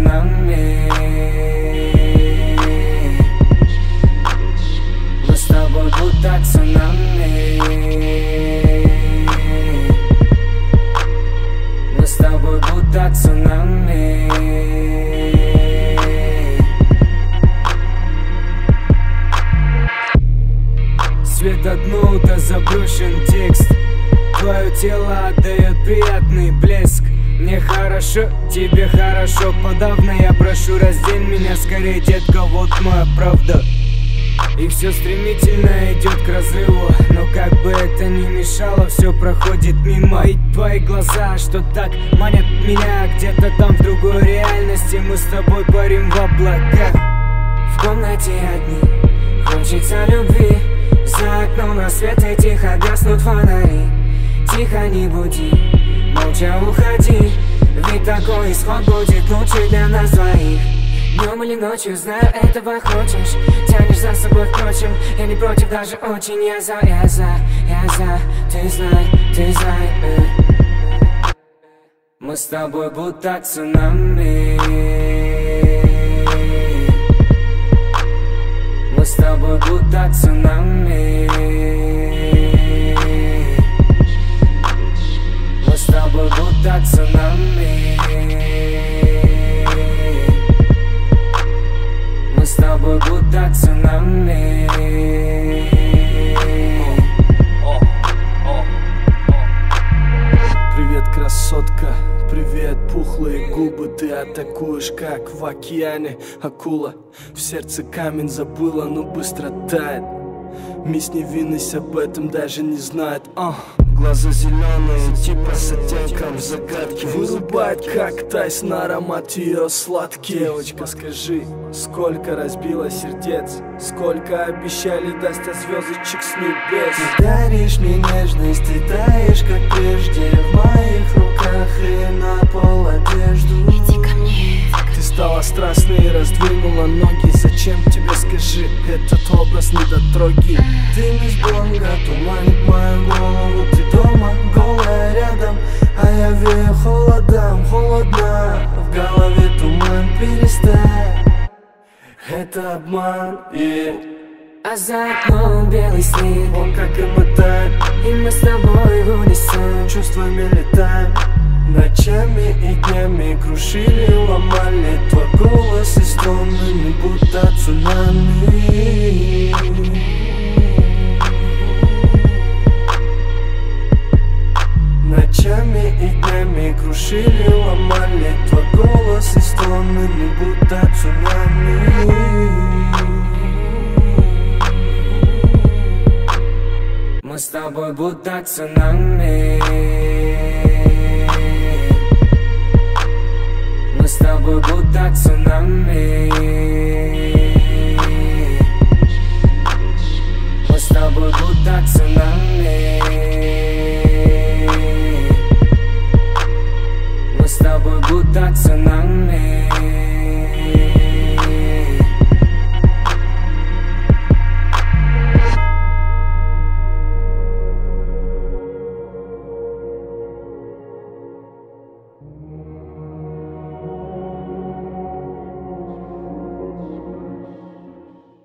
цунами. Мы с тобой будто цунами. Мы с тобой будто цунами. Свет от ноута, заброшен текст. Твое тело отдает приятный блеск. Мне хорошо, тебе хорошо, подавно я прошу, раздень меня скорее, детка, вот моя правда. И все стремительно идет к разрыву, но как бы это ни мешало, все проходит мимо. И твои глаза, что так манят меня, где-то там в другой реальности мы с тобой парим в облаках. В комнате одни, хочется любви. За окном рассветы, тихо гаснут фонари. Тихо, не буди, молча уходи, ведь такой исход будет лучше для нас двоих. Днем или ночью, знаю, этого хочешь. Тянешь за собой, впрочем, я не против, даже очень. Я за, ты знай, Мы с тобой будто цунами. Мы с тобой будто цунами. Мы с тобой будто цунами. Мы с тобой будто цунами. Привет, красотка, привет, пухлые губы. Ты атакуешь, как в океане акула. В сердце камень забыла, но быстро тает. Мисс Невинность об этом даже не знает. Глаза зеленые, типа с оттенком загадки. Вырубает, как тайс, аромат ее сладкий. Девочка, скажи, сколько разбила сердец, сколько обещали даст от звездочек с небес. Ты даришь мне нежность, ты таешь, как прежде, в моих руках и на пол одежду. Иди ко мне. Ты стала страстной и раздвинула ноги. Зачем тебе, скажи, этот образ недотроги? Ты мисс Бонга, туманит мою голову. Ты дома, голая рядом, а я вею холодом. Холодно, в голове туман, перестань. Это обман, А за окном белый снег, Он как и мотает, и мы с тобой в унисон. чувствами летаем. Ночами и днями крушили, ломали твой голос и стоны, будто цунами. Ночами и днями крушили, ломали твой голос и стоны, будто цунами. Мы с тобой будто цунами. Мы с тобой будто цунами. Мы с тобой будто цунами. Мы с тобой будто цунами.